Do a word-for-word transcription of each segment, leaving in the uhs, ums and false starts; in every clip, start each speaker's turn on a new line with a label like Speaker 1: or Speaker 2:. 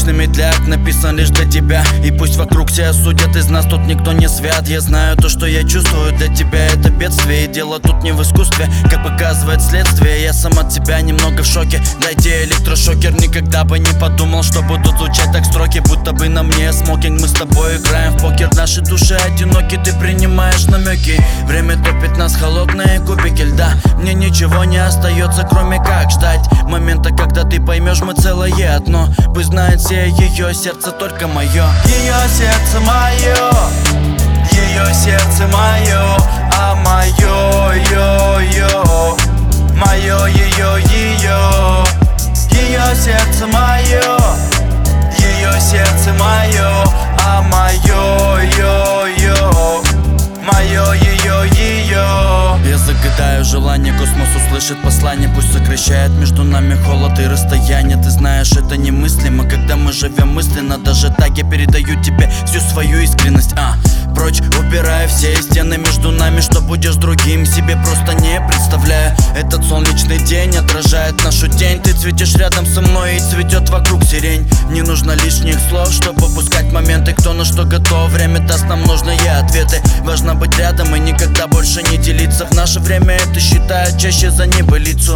Speaker 1: Солнечный медляк написан лишь для тебя. И пусть вокруг тебя судят, из нас тут никто не свят. Я знаю то, что я чувствую, для тебя это бедствие. И дело тут не в искусстве, как показывает следствие. Я сам от тебя немного в шоке. Дайте электрошокер, никогда бы не подумал, что будут звучать так строки, будто бы на мне смокинг. Мы с тобой играем в покер, наши души одиноки. Ты принимаешь намеки, время топит нас холодные кубики льда. Мне ничего не остается, кроме как ждать момента, когда ты поймешь, мы целое одно. Пусть знает все ее сердце, только мое. Ее сердце мое, ее сердце мое, а мое, йо-йо, мое, ее, ее. Ее сердце мое, ее сердце мое, а мое, йо-йо, мое, ее, ее. Я загадаю желание, космос услышит послание. Пусть сокращает между нами холод и расстояние. Ты знаешь, это немыслимо, когда мы живем мысленно. Даже так я передаю тебе всю свою искренность. А, прочь, убирая все стены между нами. Что будешь другим, себе просто не представляю. Этот солнечный день отражает нашу тень. Ты цветешь рядом со мной и цветет вокруг сирень. Не нужно лишних слов, чтобы упускать моменты. Кто на что готов, время даст нам нужные ответы. Важно быть рядом и никогда больше не делиться. В наше время это считают чаще за небылицу.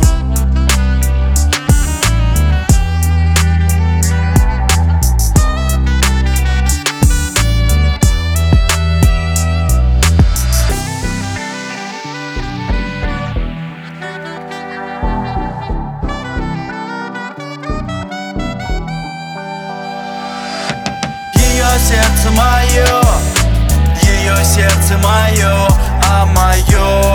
Speaker 1: Ее сердце мое, ее сердце мое, а мое,